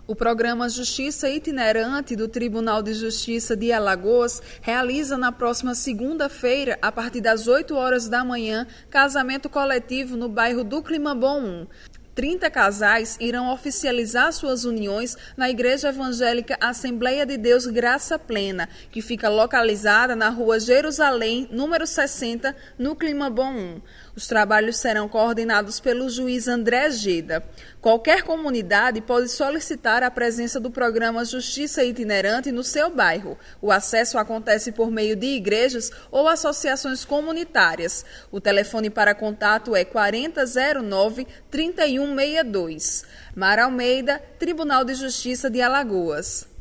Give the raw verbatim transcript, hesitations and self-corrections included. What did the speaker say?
O programa Justiça Itinerante do Tribunal de Justiça de Alagoas realiza na próxima segunda-feira, a partir das oito horas da manhã, casamento coletivo no bairro do Climabom um. trinta casais irão oficializar suas uniões na Igreja Evangélica Assembleia de Deus Graça Plena, que fica localizada na rua Jerusalém, número sessenta, no Climabom um. Os trabalhos serão coordenados pelo juiz André Geda. Qualquer comunidade pode solicitar a presença do programa Justiça Itinerante no seu bairro. O acesso acontece por meio de igrejas ou associações comunitárias. O telefone para contato é quarenta zero nove, trinta e um sessenta e dois. Mara Almeida, Tribunal de Justiça de Alagoas.